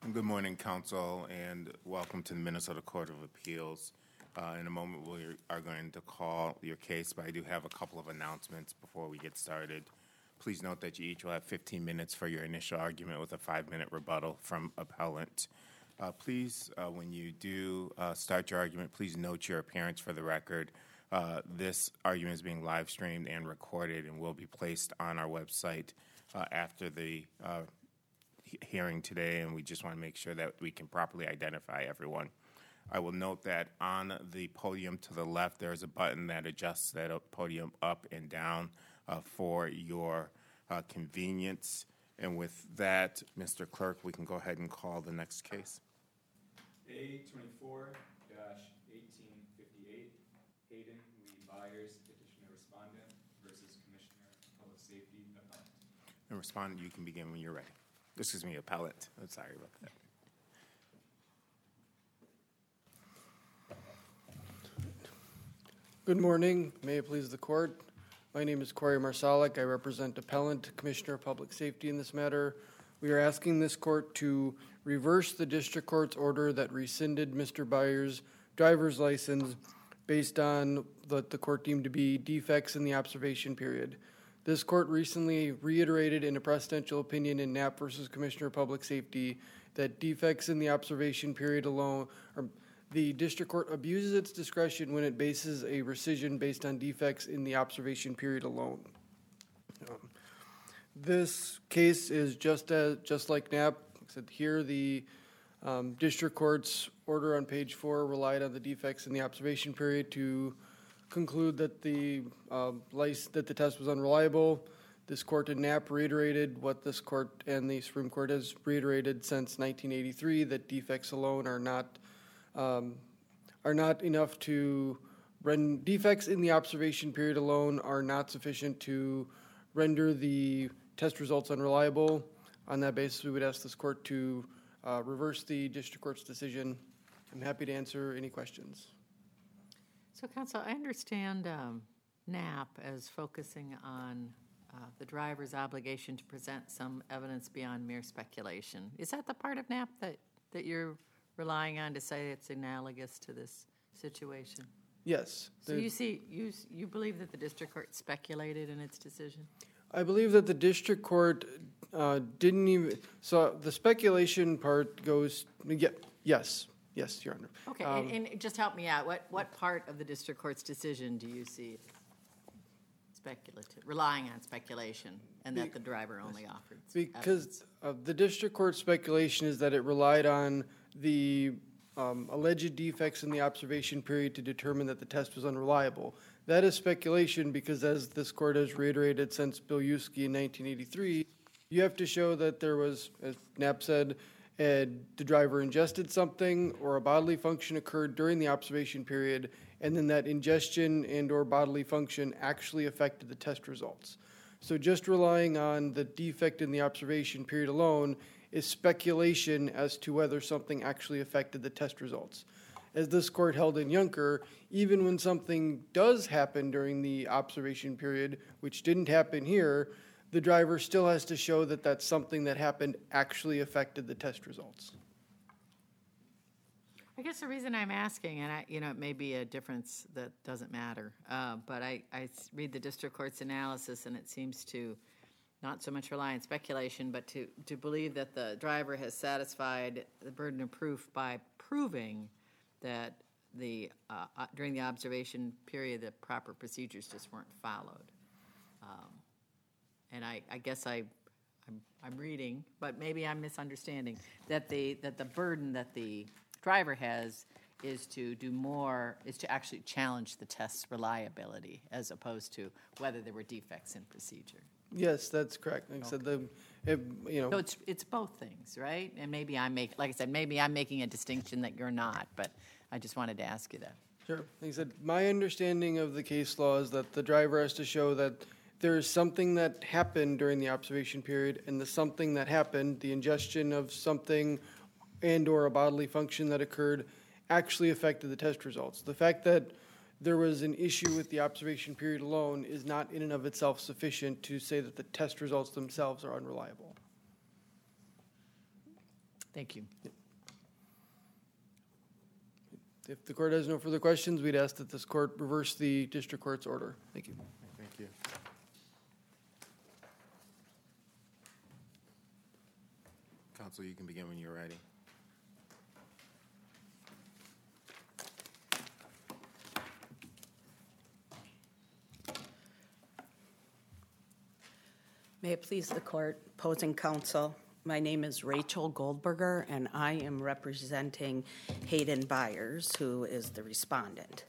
Good morning, Council, and welcome to the Minnesota Court of Appeals. In a moment, we are going to call your case, but I do have a couple of announcements before we get started. Please note that you each will have 15 minutes for your initial argument with a 5-minute rebuttal from appellant. Please, when you do start your argument, please note your appearance for the record. This argument is being live streamed and recorded and will be placed on our website after the hearing today, and we just want to make sure that we can properly identify everyone. I will note that on the podium to the left, there is a button that adjusts that podium up and down for your convenience. And with that, Mr. Clerk, we can go ahead and call the next case. A24-1858, Hayden Lee Byers, petitioner respondent versus Commissioner of Public Safety appellant. And respondent, you can begin when you're ready. Excuse me, appellant. I'm sorry about that. Good morning. May it please the court. My name is Corey Marsalik. I represent appellant, Commissioner of Public Safety in this matter. We are asking this court to reverse the district court's order that rescinded Mr. Byers' driver's license based on what the court deemed to be defects in the observation period. This court recently reiterated in a precedential opinion in Knapp versus Commissioner of Public Safety that defects in the observation period alone, or the district court abuses its discretion when it bases a rescission based on defects in the observation period alone. This case is just like Knapp. Except here, the district court's order on page 4 relied on the defects in the observation period to conclude that the test was unreliable. This court in Knapp reiterated what this court and the Supreme Court has reiterated since 1983, that defects alone are not enough to defects in the observation period alone are not sufficient to render the test results unreliable. On that basis, we would ask this court to reverse the district court's decision. I'm happy to answer any questions. So, counsel, I understand Knapp as focusing on the driver's obligation to present some evidence beyond mere speculation. Is that the part of Knapp that you're relying on to say it's analogous to this situation? Yes. So you believe that the district court speculated in its decision? I believe that the district court didn't even. So the speculation part goes. Yes, Your Honor. Okay, and just help me out. What part of the district court's decision do you see speculative, relying on speculation, and that the driver only offered because the district court's speculation is that it relied on the alleged defects in the observation period to determine that the test was unreliable. That is speculation because, as this court has reiterated since Bilyuski in 1983, you have to show that there was, as Knapp said, the driver ingested something or a bodily function occurred during the observation period, and then that ingestion and or bodily function actually affected the test results. So just relying on the defect in the observation period alone is speculation as to whether something actually affected the test results. As this court held in Junker, even when something does happen during the observation period, which didn't happen here, the driver still has to show that that's something that happened actually affected the test results. I guess the reason I'm asking, and it may be a difference that doesn't matter, but I read the district court's analysis, and it seems to not so much rely on speculation, but to believe that the driver has satisfied the burden of proof by proving that during the observation period, the proper procedures just weren't followed. And I guess I'm reading, but maybe I'm misunderstanding, that the burden that the driver has is to actually challenge the test's reliability as opposed to whether there were defects in procedure. Yes, that's correct. Like I said, So it's both things, right? And maybe maybe I'm making a distinction that you're not, but I just wanted to ask you that. Sure. Like I said, my understanding of the case law is that the driver has to show that there is something that happened during the observation period, and the something that happened, the ingestion of something and or a bodily function that occurred, actually affected the test results. The fact that there was an issue with the observation period alone is not in and of itself sufficient to say that the test results themselves are unreliable. Thank you. If the court has no further questions, we'd ask that this court reverse the district court's order. Thank you. Thank you. Counsel, you can begin when you're ready. May it please the court, opposing counsel, my name is Rachel Goldberger, and I am representing Hayden Byers, who is the respondent.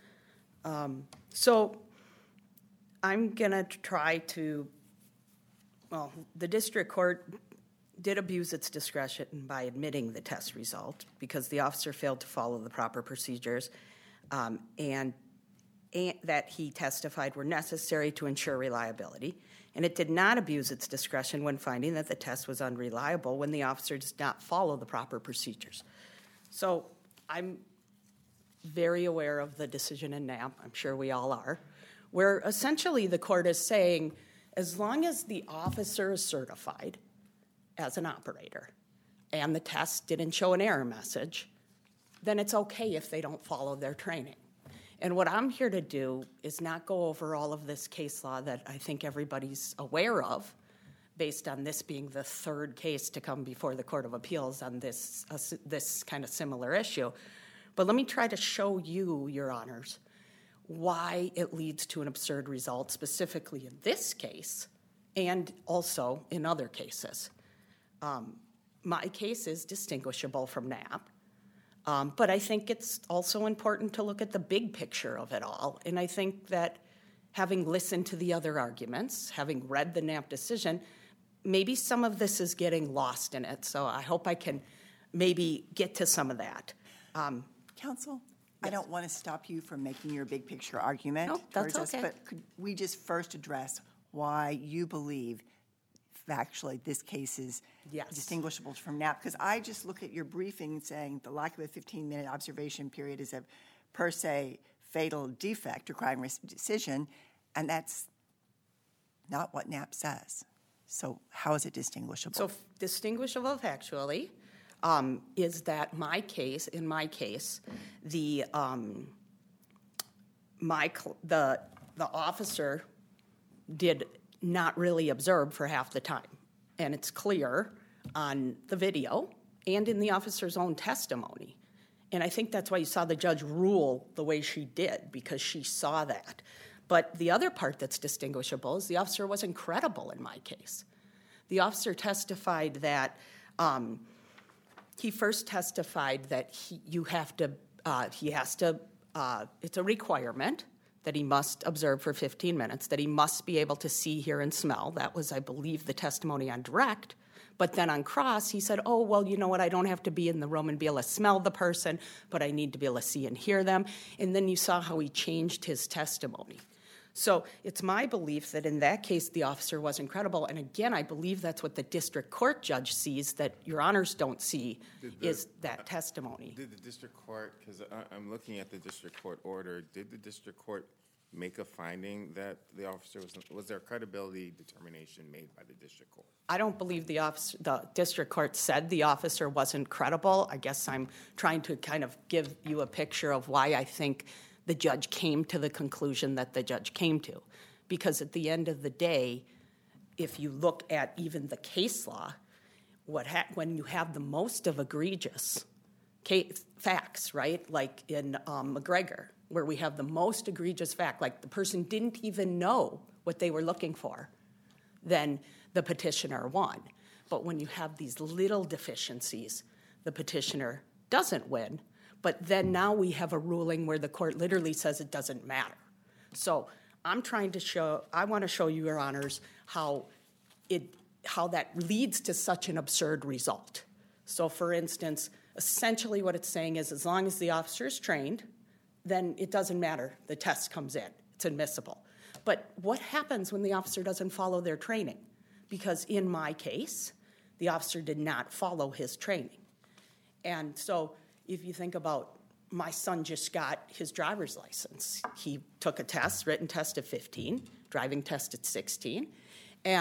So I'm going to try to, well, the district court did abuse its discretion by admitting the test result because the officer failed to follow the proper procedures and that he testified were necessary to ensure reliability. And it did not abuse its discretion when finding that the test was unreliable when the officer does not follow the proper procedures. So I'm very aware of the decision in Knapp, I'm sure we all are, where essentially the court is saying as long as the officer is certified as an operator and the test didn't show an error message, then it's okay if they don't follow their training. And what I'm here to do is not go over all of this case law that I think everybody's aware of, based on this being the third case to come before the Court of Appeals on this kind of similar issue. But let me try to show you, Your Honors, why it leads to an absurd result, specifically in this case and also in other cases. My case is distinguishable from Knapp. But I think it's also important to look at the big picture of it all. And I think that having listened to the other arguments, having read the Knapp decision, maybe some of this is getting lost in it. So I hope I can maybe get to some of that. Counsel, I don't want to stop you from making your big picture argument. No, that's towards us, okay. But could we just first address why you believe factually this case is distinguishable from Knapp? Because I just look at your briefing saying the lack of a 15-minute observation period is a per se fatal defect requiring decision, and that's not what Knapp says. So how is it distinguishable? So distinguishable factually is that in my case, the officer did not really observe for half the time. And it's clear on the video and in the officer's own testimony. And I think that's why you saw the judge rule the way she did, because she saw that. But the other part that's distinguishable is the officer wasn't credible in my case. The officer testified that he first testified that it's a requirement that he must observe for 15 minutes, that he must be able to see, hear, and smell. That was, I believe, the testimony on direct. But then on cross, he said, oh, well, you know what, I don't have to be in the room and be able to smell the person, but I need to be able to see and hear them. And then you saw how he changed his testimony. So it's my belief that in that case, the officer wasn't credible. And again, I believe that's what the district court judge sees that Your Honors don't see, is that testimony. Did the district court, because I'm looking at the district court order, did the district court make a finding that the officer was there a credibility determination made by the district court? I don't believe the district court said the officer wasn't credible. I guess I'm trying to kind of give you a picture of why I think the judge came to the conclusion that the judge came to. Because at the end of the day, if you look at even the case law, when you have the most of egregious facts, right, like in McGregor, where we have the most egregious fact, like the person didn't even know what they were looking for, then the petitioner won. But when you have these little deficiencies, the petitioner doesn't win. But then now we have a ruling where the court literally says it doesn't matter. So I want to show you, Your Honors, how that leads to such an absurd result. So for instance, essentially what it's saying is as long as the officer is trained, then it doesn't matter. The test comes in. It's admissible. But what happens when the officer doesn't follow their training? Because in my case, the officer did not follow his training. And so if you think about my son just got his driver's license. He took a test, written test at 15, driving test at 16. And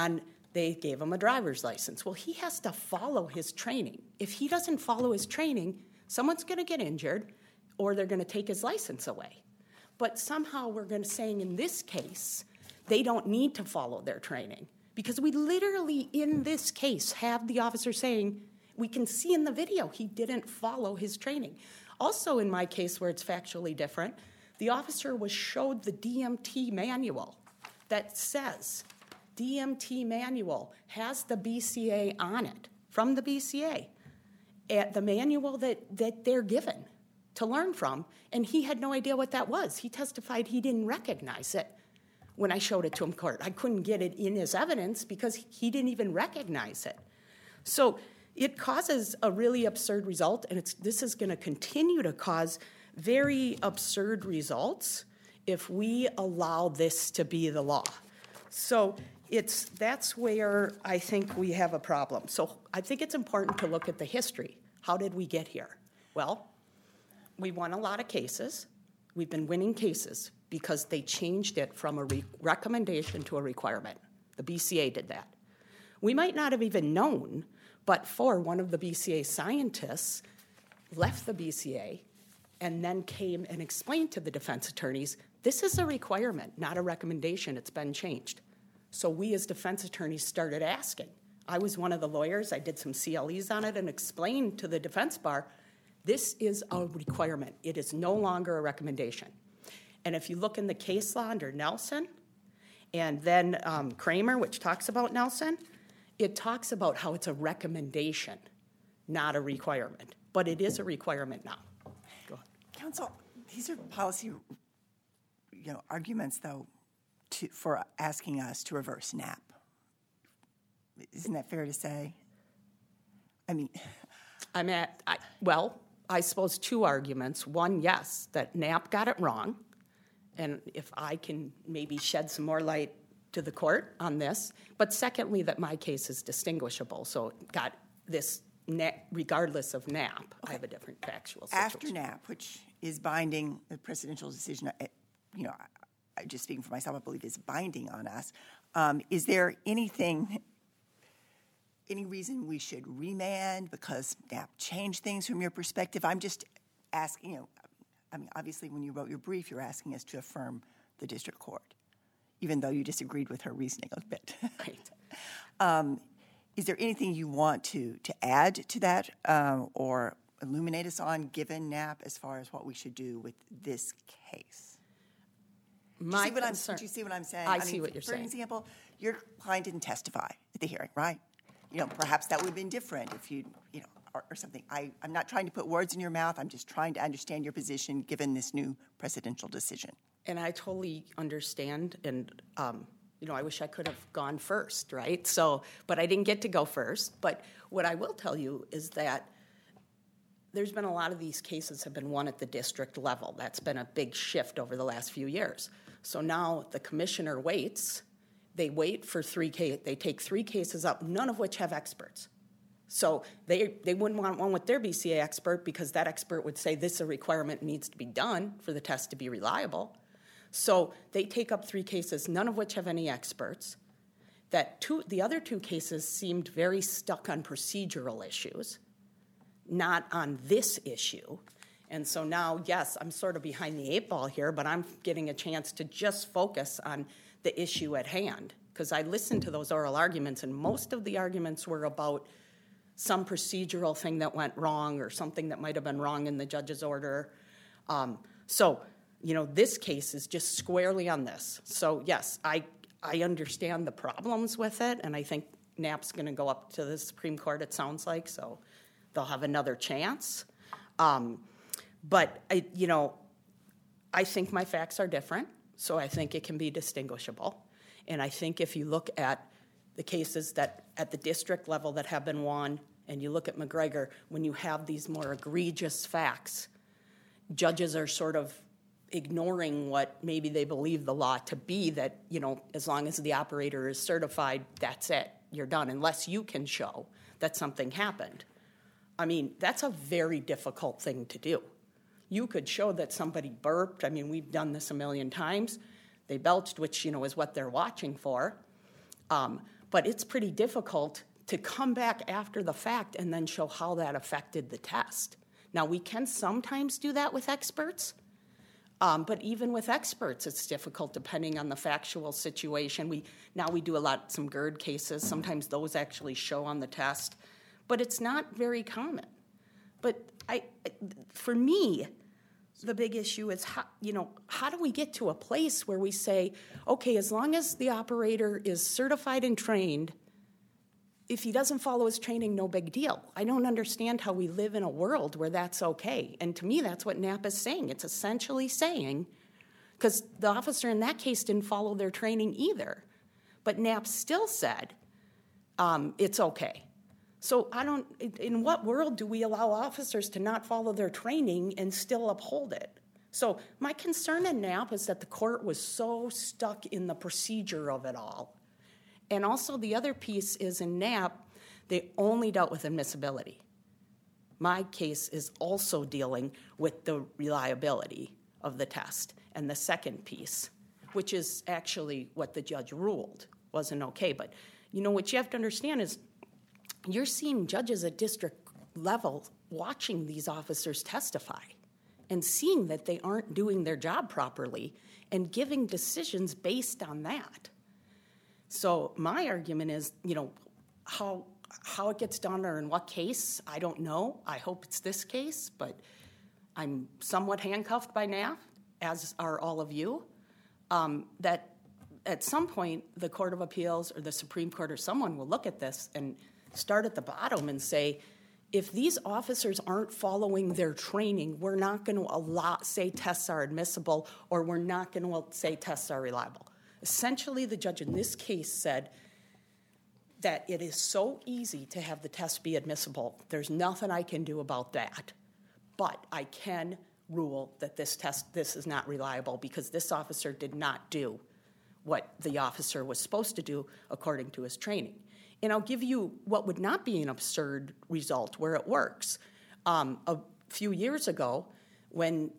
they gave him a driver's license. Well, he has to follow his training. If he doesn't follow his training, someone's going to get injured or they're going to take his license away. But somehow we're going to saying in this case, they don't need to follow their training. Because we literally, in this case, have the officer saying, we can see in the video he didn't follow his training. Also in my case where it's factually different, the officer was showed the DMT manual that says, DMT manual has the BCA on it, from the BCA, at the manual that they're given to learn from, and he had no idea what that was. He testified he didn't recognize it when I showed it to him in court. I couldn't get it in his evidence because he didn't even recognize it. So it causes a really absurd result, and this is going to continue to cause very absurd results if we allow this to be the law. So that's where I think we have a problem. So I think it's important to look at the history. How did we get here? Well, we won a lot of cases. We've been winning cases because they changed it from a recommendation to a requirement. The BCA did that. We might not have even known, but for one of the BCA scientists left the BCA and then came and explained to the defense attorneys, this is a requirement, not a recommendation. It's been changed. So we as defense attorneys started asking. I was one of the lawyers. I did some CLEs on it and explained to the defense bar, this is a requirement. It is no longer a recommendation. And if you look in the case law under Nelson and then Kramer, which talks about Nelson, it talks about how it's a recommendation, not a requirement. But it is a requirement now. Go ahead. Counsel, these are policy, arguments, though, for asking us to reverse Knapp. Isn't that fair to say? I mean, I suppose two arguments. One, yes, that Knapp got it wrong. And if I can maybe shed some more light to the court on this. But secondly, that my case is distinguishable. So got this, regardless of Knapp, okay. I have a different factual situation. After Knapp, which is binding, the presidential decision, just speaking for myself, I believe is binding on us. Is there any reason we should remand because Knapp changed things from your perspective? I'm just asking, obviously when you wrote your brief, you're asking us to affirm the district court, even though you disagreed with her reasoning a bit. Right. Is there anything you want to add to that or illuminate us on, given Knapp, as far as what we should do with this case? Do you see what I'm saying? I see what you're saying. For example, your client didn't testify at the hearing, right? Perhaps that would have been different if or something. I'm not trying to put words in your mouth. I'm just trying to understand your position given this new presidential decision. And I totally understand. And, I wish I could have gone first, right? So, but I didn't get to go first. But what I will tell you is that there's been a lot of these cases have been won at the district level. That's been a big shift over the last few years. So now the commissioner waits. They wait for they take 3 cases up, none of which have experts. So they wouldn't want one with their BCA expert because that expert would say this is a requirement needs to be done for the test to be reliable. So they take up 3 cases, none of which have any experts. The other 2 cases seemed very stuck on procedural issues, not on this issue. And so now, yes, I'm sort of behind the 8 ball here, but I'm getting a chance to just focus on the issue at hand, because I listened to those oral arguments, and most of the arguments were about some procedural thing that went wrong or something that might have been wrong in the judge's order. This case is just squarely on this. So, yes, I understand the problems with it, and I think Knapp's going to go up to the Supreme Court, it sounds like, so they'll have another chance. But I think my facts are different. So I think it can be distinguishable. And I think if you look at the cases that at the district level that have been won, and you look at McGregor, when you have these more egregious facts, judges are sort of ignoring what maybe they believe the law to be, that, as long as the operator is certified, that's it, you're done, unless you can show that something happened. That's a very difficult thing to do. You could show that somebody burped. We've done this a million times. They belched, which, is what they're watching for. but it's pretty difficult to come back after the fact and then show how that affected the test. Now, we can sometimes do that with experts, but even with experts, it's difficult depending on the factual situation. We do some GERD cases. Sometimes those actually show on the test, but it's not very common. But for me, the big issue is how do we get to a place where we say, okay, as long as the operator is certified and trained, if he doesn't follow his training, no big deal. I don't understand how we live in a world where that's okay. And to me, that's what NAP is saying. It's essentially saying, because the officer in that case didn't follow their training either, but NAP still said it's okay. So in what world do we allow officers to not follow their training and still uphold it? So my concern in NAP is that the court was so stuck in the procedure of it all. And also the other piece is in NAP, they only dealt with admissibility. My case is also dealing with the reliability of the test. And the second piece, which is actually what the judge ruled, wasn't okay. But what you have to understand is you're seeing judges at district level watching these officers testify and seeing that they aren't doing their job properly and giving decisions based on that. So my argument is, how it gets done or in what case, I don't know. I hope it's this case, but I'm somewhat handcuffed by NAP, as are all of you, that at some point the Court of Appeals or the Supreme Court or someone will look at this and start at the bottom and say, if these officers aren't following their training, we're not going to say tests are admissible, or we're not going to say tests are reliable. Essentially, the judge in this case said that it is so easy to have the test be admissible. There's nothing I can do about that. But I can rule that this is not reliable because this officer did not do what the officer was supposed to do according to his training. And I'll give you what would not be an absurd result where it works. A few years ago, when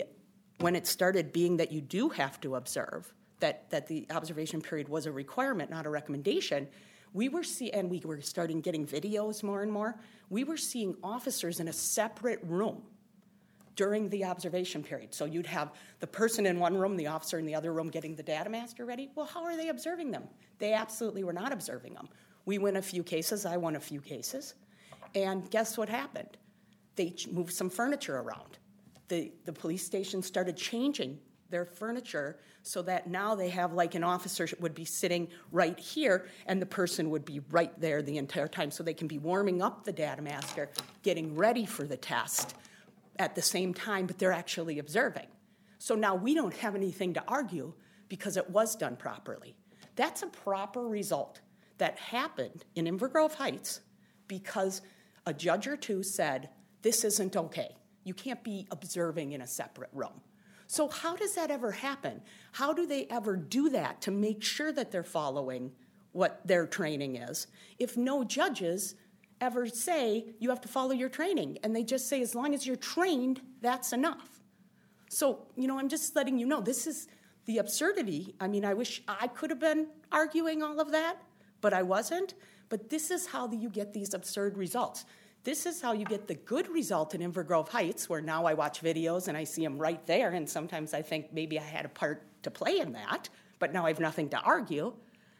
it started being that you do have to observe, that the observation period was a requirement, not a recommendation, we were starting getting videos more and more. We were seeing officers in a separate room during the observation period. So you'd have the person in one room, the officer in the other room getting the data master ready. Well, how are they observing them? They absolutely were not observing them. We won a few cases. I won a few cases. And guess what happened? They moved some furniture around. The police station started changing their furniture so that now they have like an officer would be sitting right here and the person would be right there the entire time, so they can be warming up the data master, getting ready for the test at the same time, but they're actually observing. So now we don't have anything to argue because it was done properly. That's a proper result that happened in Inver Grove Heights because a judge or two said, this isn't okay. You can't be observing in a separate room. So how does that ever happen? How do they ever do that to make sure that they're following what their training is if no judges ever say you have to follow your training? And they just say as long as you're trained, that's enough. So, I'm just letting you know, this is the absurdity. I mean, I wish I could have been arguing all of that, but I wasn't. But this is how you get these absurd results. This is how you get the good result in Inver Grove Heights, where now I watch videos and I see them right there, and sometimes I think maybe I had a part to play in that, but now I have nothing to argue,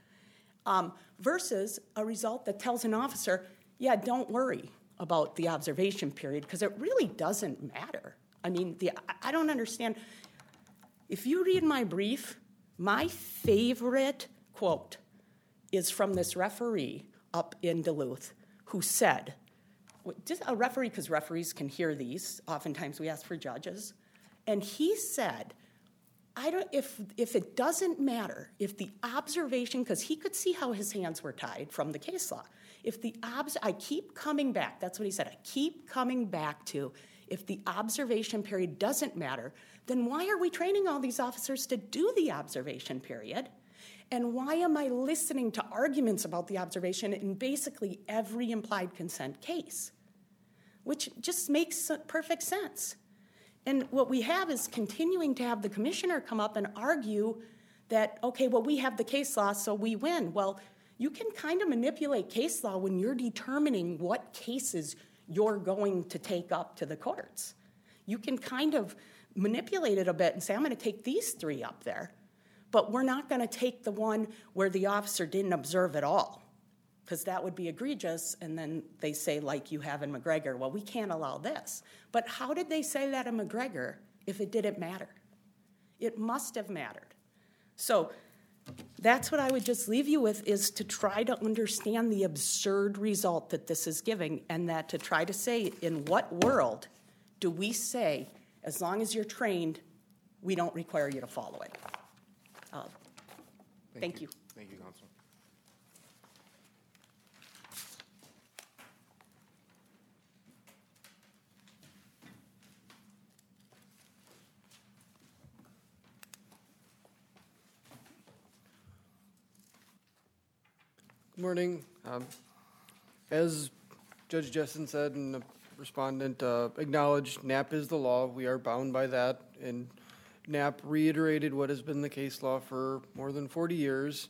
versus a result that tells an officer, yeah, don't worry about the observation period, because it really doesn't matter. I mean, I don't understand. If you read my brief, my favorite quote is from this referee up in Duluth who said, just a referee, because referees can hear these. Oftentimes we ask for judges. And he said, if it doesn't matter, if the observation, because he could see how his hands were tied from the case law. I keep coming back, that's what he said, I keep coming back to, if the observation period doesn't matter, then why are we training all these officers to do the observation period? And why am I listening to arguments about the observation in basically every implied consent case? Which just makes perfect sense. And what we have is continuing to have the commissioner come up and argue that, okay, well, we have the case law, so we win. Well, you can kind of manipulate case law when you're determining what cases you're going to take up to the courts. You can kind of manipulate it a bit and say, I'm going to take these 3 up there, but we're not going to take the one where the officer didn't observe at all, because that would be egregious. And then they say, like you have in McGregor, well, we can't allow this. But how did they say that in McGregor if it didn't matter? It must have mattered. So that's what I would just leave you with, is to try to understand the absurd result that this is giving, and that to try to say, in what world do we say, as long as you're trained, we don't require you to follow it? Thank you. Thank you, Councilman. Good morning. As Judge Jessen said and the respondent acknowledged, NAP is the law. We are bound by that. And NAP reiterated what has been the case law for more than 40 years,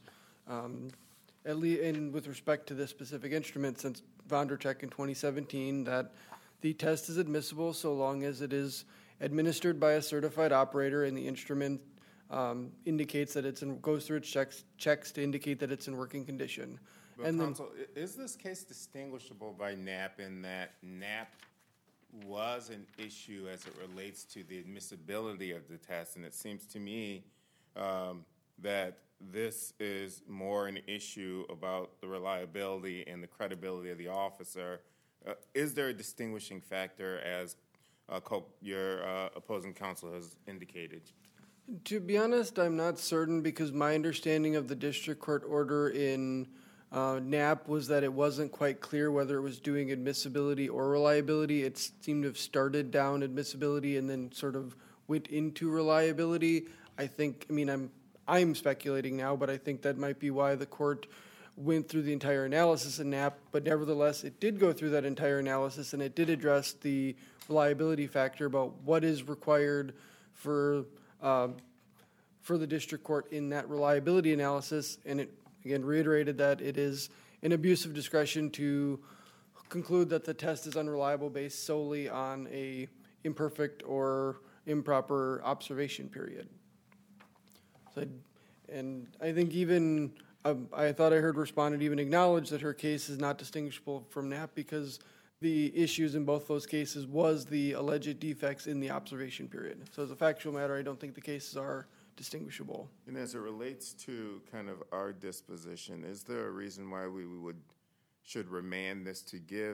and with respect to this specific instrument since Vondercheck in 2017, that the test is admissible so long as it is administered by a certified operator and the instrument indicates that goes through its checks to indicate that it's in working condition. But And then, Counsel, is this case distinguishable by NAP in that NAP was an issue as it relates to the admissibility of the test? And it seems to me that this is more an issue about the reliability and the credibility of the officer. Is there a distinguishing factor, as your opposing counsel has indicated? to be honest, I'm not certain, because my understanding of the district court order in NAP was that it wasn't quite clear whether it was doing admissibility or reliability. It seemed to have started down admissibility and then sort of went into reliability. I'm speculating now, but I think that might be why the court went through the entire analysis in NAP, but nevertheless, it did go through that entire analysis, and it did address the reliability factor about what is required for the district court in that reliability analysis, and it again reiterated that it is an abuse of discretion to conclude that the test is unreliable based solely on a imperfect or improper observation period. So, and I think even I thought I heard respondent even acknowledge that her case is not distinguishable from NAP because the issues in both those cases was the alleged defects in the observation period. So as a factual matter, I don't think the cases are distinguishable. And as it relates to kind of our disposition, is there a reason why we should remand this to give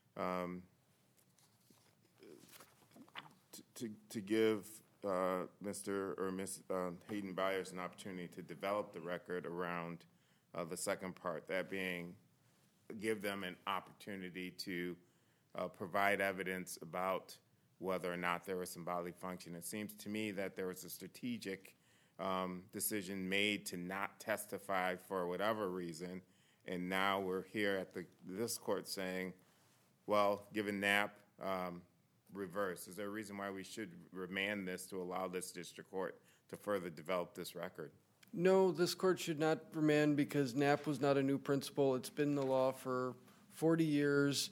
to give Mr. or Ms. Hayden Byers an opportunity to develop the record around the second part, that being give them an opportunity to provide evidence about whether or not there was some bodily function? It seems to me that there was a strategic decision made to not testify for whatever reason, and now we're here at this court saying, well, given NAP, reverse. Is there a reason why we should remand this to allow this district court to further develop this record? No, this court should not remand because NAP was not a new principle. It's been the law for 40 years.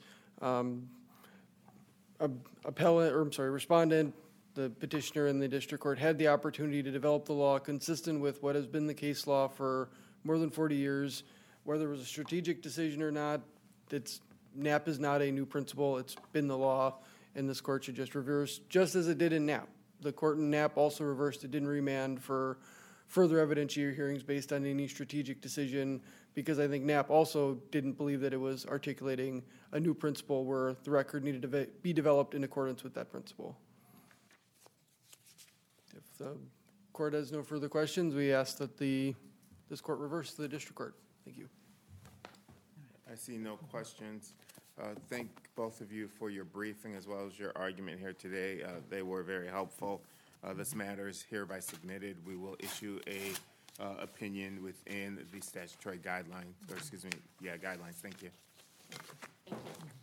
Respondent, the petitioner, and the district court had the opportunity to develop the law consistent with what has been the case law for more than 40 years. Whether it was a strategic decision or not, NAP is not a new principle. It's been the law, and this court should just reverse, just as it did in NAP. The court in NAP also reversed. It didn't remand for further evidentiary hearings based on any strategic decision, because I think NAP also didn't believe that it was articulating a new principle where the record needed to be developed in accordance with that principle. If the court has no further questions, we ask that this court reverse to the district court. Thank you. I see no questions. Thank both of you for your briefing as well as your argument here today. They were very helpful. This matter is hereby submitted. We will issue a opinion within the statutory guidelines. Guidelines. Thank you. Thank you.